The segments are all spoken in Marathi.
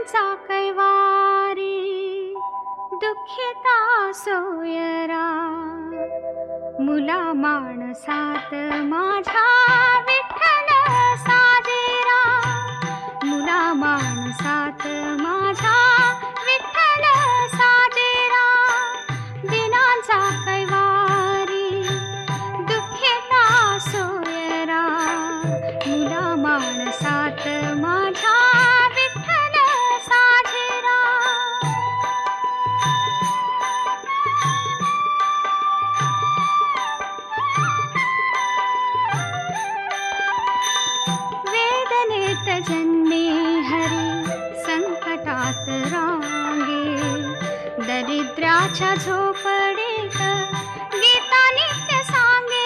दिनांचा कैवारी दुःखिता सोयरा मुला माणसात माझ्या विठ्ठल साजेरा मुला माणसात माझ्या विठ्ठल साजेरा दिनांचा कैवारी दुःखिता सोयरा मुला माणसात माझ्या विठ्ठल साजेरा वेदनेत जन्मे हरी संकटात रांगे दरिद्राच्या झोपडीत गीता नित्य सांगे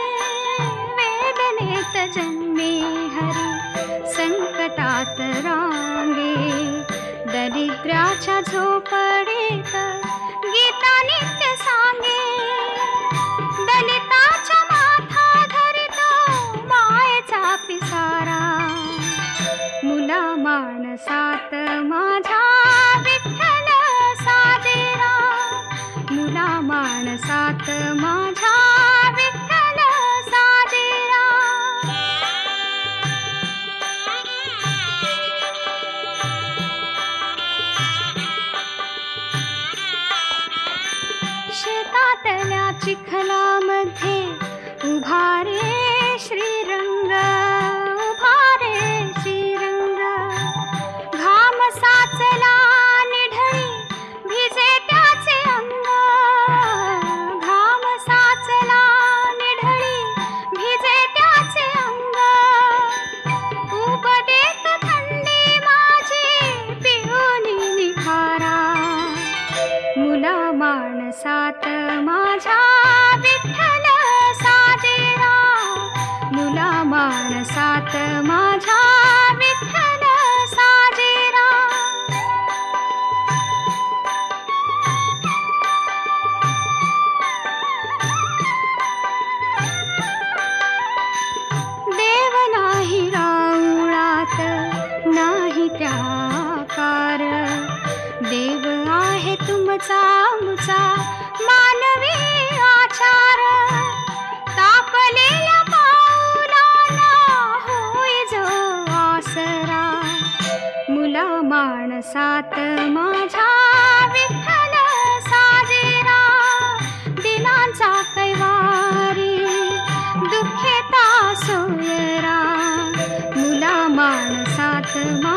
वेदनेत जन्मे हरी संकटात रांगे दरिद्राच्या झोपडीत गीता नित्य सांगे दलिताच्या माथा धरितो मायेचा पिसारा मुला माणसात माझ्या विठ्ठल साजेरा मुला माणसात माझ्या विठ्ठल साजेरा शेतातल्या चिखलामध्ये उभा रे श्रीरंग उभा रे श्रीरंग घाम साचला निढळी भिजे त्याचे अंग घाम साचला निढळी भिजे त्याचे अंग उपदेत थंडी माझी पिऊनी निखारा मुला माणसात माझ्या विठ्ठल साजेरा मुला माणसात माझ्या विठ्ठल साजेरा देव नाही राऊळात नाही त्याकार देव आहे तुमचा आमचा मानवी आचार तापलेल्या पाऊलाला होय जो आसरा मुला माणसात माझ्या विठ्ठल साजेरा दिनांचा कैवारी दुःखिता सोयरा मुला माणसात